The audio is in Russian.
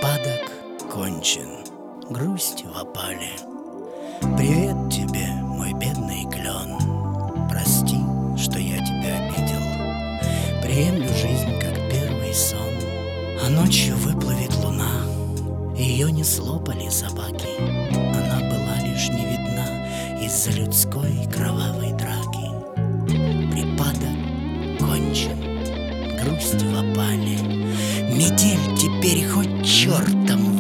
Припадок кончен, грусть в опале. Привет тебе, мой бедный клен. Прости, что я тебя обидел. Приемлю жизнь, как первый сон. А ночью выплывет луна. Ее не слопали собаки. Она была лишь не видна из-за людской кровавой драки. Припадок кончен, грусть в опале. Метель теперь хоть чертом